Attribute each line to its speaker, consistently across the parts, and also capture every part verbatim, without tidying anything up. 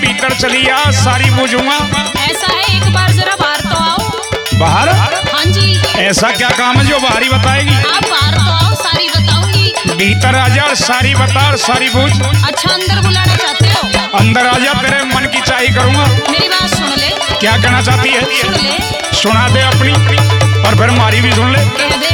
Speaker 1: भीतर चली आ, सारी बूझूंगा।
Speaker 2: ऐसा है, एक बार जरा बाहर तो आओ।
Speaker 1: बाहर?
Speaker 2: हाँ जी।
Speaker 1: ऐसा क्या काम है जो बाहरी बताएगी?
Speaker 2: आप बाहर तो आओ, सारी बताऊंगी।
Speaker 1: भीतर आ जा, सारी बता और सारी बूझ।
Speaker 2: अच्छा, अंदर बुलाना चाहते हो?
Speaker 1: अंदर आ जा, तेरे मन की चाही करूंगा।
Speaker 2: मेरी बात सुन ले।
Speaker 1: क्या कहना चाहती है?
Speaker 2: सुन ले।
Speaker 1: सुना दे अपनी, और फिर हमारी भी सुन ले।
Speaker 2: कह दे।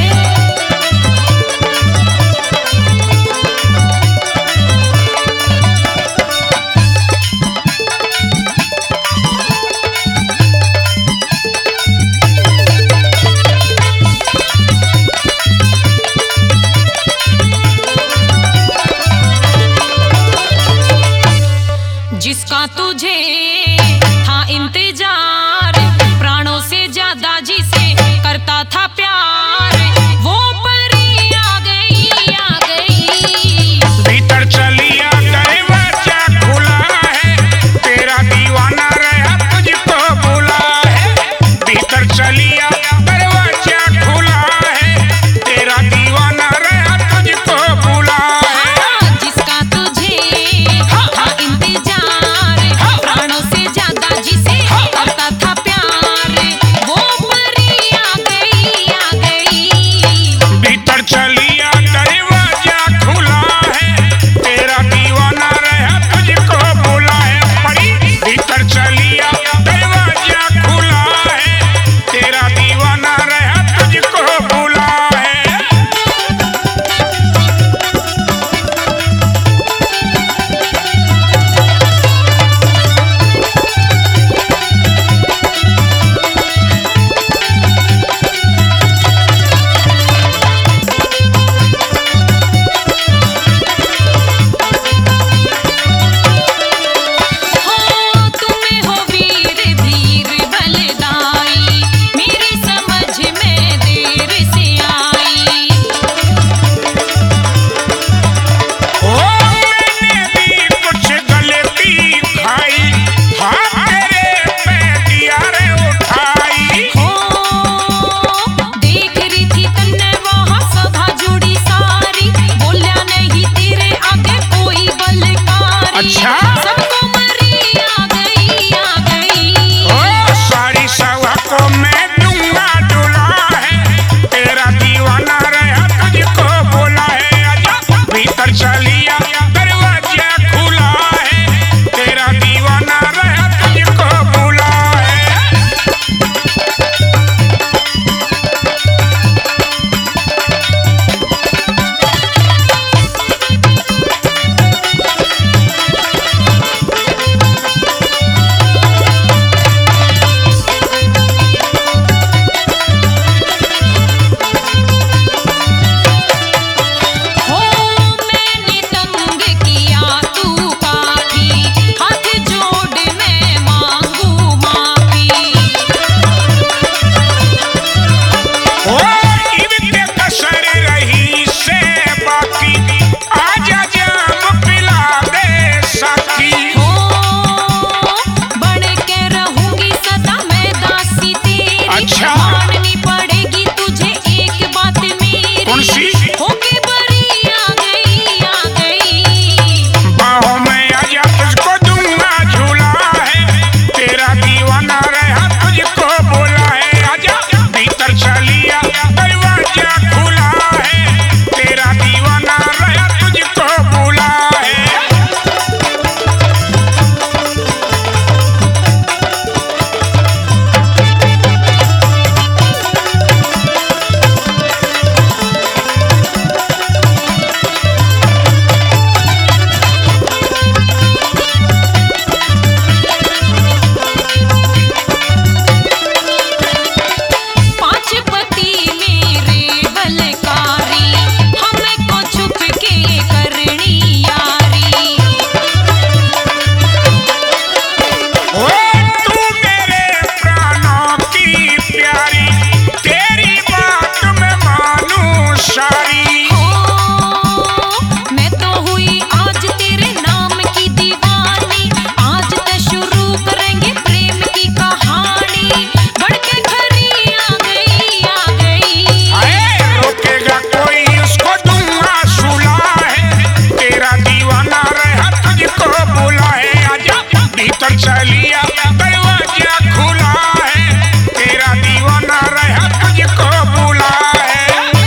Speaker 2: जिसका तुझे था इंतजार, प्राणों से ज्यादा जिसे करता था प्यार, वो परी आ गई, आ गई।
Speaker 1: भीतर चली आ, दरवाजा खुला है, तेरा दीवाना रहा तुझको भूला है। भीतर चली आ, दरवाजा खुला है, तेरा दीवाना रहा तुझको भूला है।
Speaker 2: जिसका तुझे था इंतजार, प्राणों से ज्यादा जिसे करता था प्यार, वो परी आ गई, आ गई।
Speaker 1: चलिया दरवाजा खुला है, तेरा दीवाना रहा तुझको बुला है।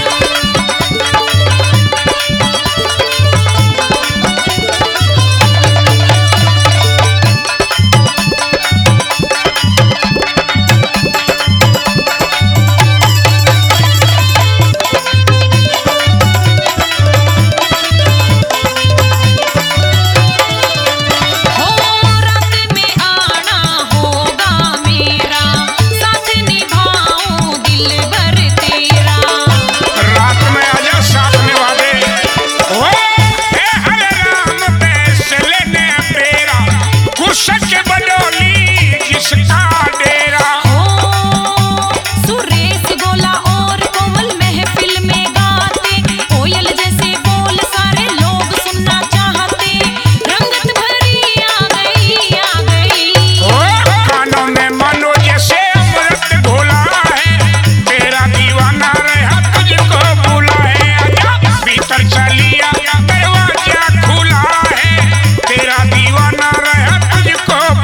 Speaker 2: हो रात में आना होगा मेरा, साथ निभाऊं दिल भर तेरा।
Speaker 1: रात में आजा साथ निभा दे। ओ हे हरे राम फैसले ने तेरा, गुस्से के बडोली जिसका डेरा।
Speaker 2: हो सुरेश गोला और कोमल महफिल में गाते, कोयल जैसे बोल सारे लोग सुनना चाहते। रंगत भरी आ गई आ गई।
Speaker 1: ओ कानों में मनो जैसे अमृत घोला है, तेरा दीवाना रहा तुझको बुला है। आजा भीतर चलिया दरवाजा खुला है, तेरा दीवाना रहा तुझको